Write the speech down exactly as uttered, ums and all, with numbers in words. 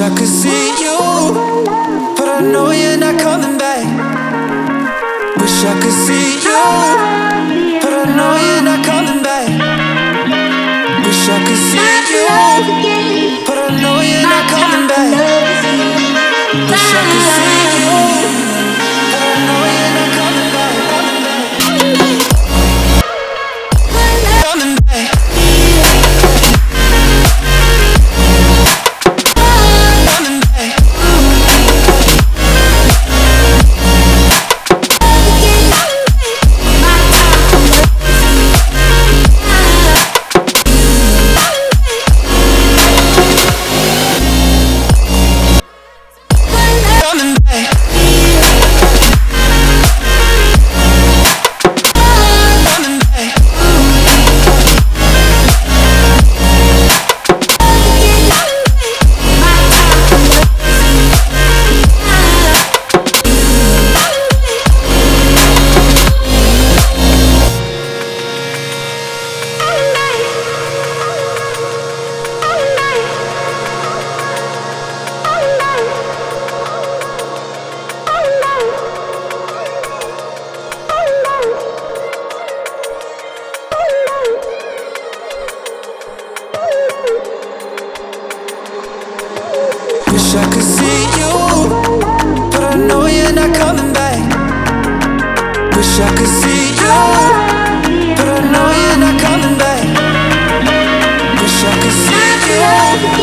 I could see you, but I know you're not coming back. Wish I could see you, but I know you're not coming back. Wish I could see you, but I know you're not coming back. Wish I could see you, but I know you're not coming back. Coming back. Wish I could see you, but I know you're not coming back. Wish I could see you, but I know you're not coming back. Wish I could see you.